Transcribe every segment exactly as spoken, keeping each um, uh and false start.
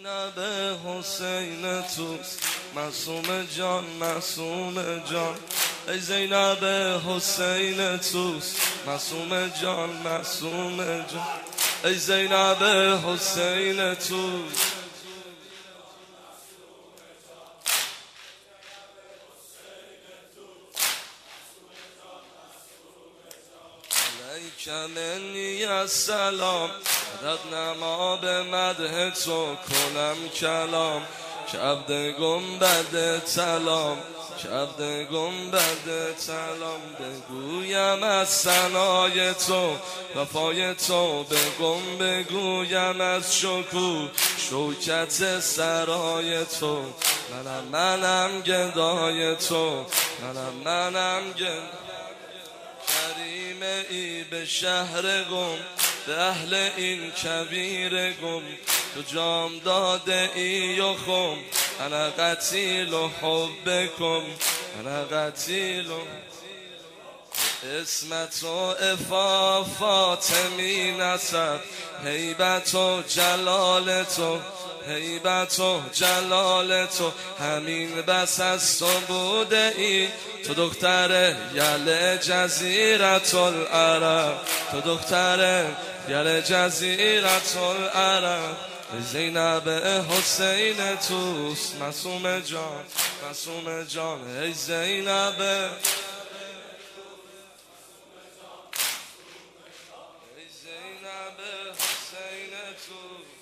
زینب حسین توست معصوم جان معصوم جان ای زینب حسین توست معصوم جان معصوم جان ای زینب حسین توست علیک منی السلام رد نما به مدح تو کنم کلام که عبد گنبد سلام که عبد گنبد سلام بگویم از ثنای تو وفای تو بگم بگویم از شکوه شوکت سرای تو منم منم گدای تو منم منم گدای کریم ای به شهر گم به اهل این کبیر گم تو جام داده ای و خم انا قتیل و حبکم انا قتیل و اسمت و عفافات می نسب هیبت و جلال تو هیبت و جلال تو همین بس از تو بوده ای تو دختر یل جزیرت العرب تو دختر یل جزیرت العرب زینب حسین توست معصوم جان معصوم جان ای زینب ای زینب حسین توست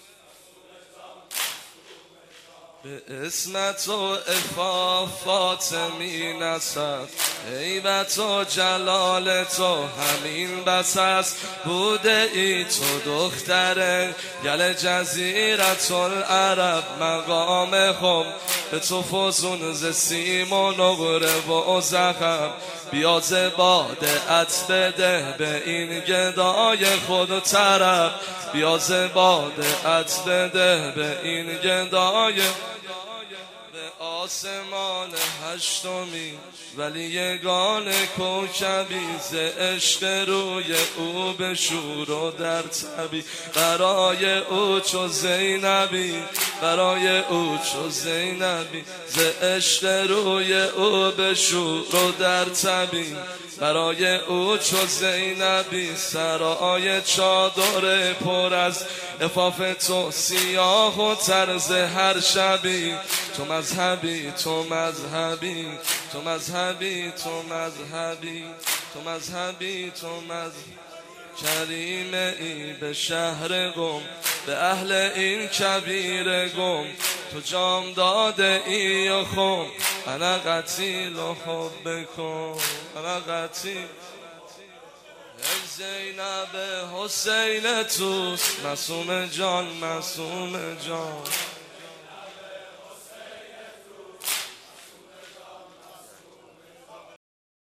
به اسمت و عفافات می نسب هیبت و جلال تو همین بس است بوده ای تو دختر یل جزیرت العرب مقام خم به تو فزون ز سیم و نقره و زخم بیا ز باده ات بده به این گدای خود طرب بیا ز باده ات بده به این گدای به آسمان هشتمی ولی یگان کوکبی ز عشق روی او به شور و در تبی برای او چو زینبی برای او چو زینبی ز عشق روی او به شور و در تبی برای او چو زینبی سرای چادر پر از عفاف تو سیاه و طرز هر شبی تو مذهبی تو مذهبی تو مذهبی تو مذهبی تو مذهبی تو مذهبی کریم ای به شهر گم به اهل این کبیر گم تو جام داده ای و خم انا قتیل و حبکم انا قتیل ای زینب حسین توست معصوم جان معصوم جان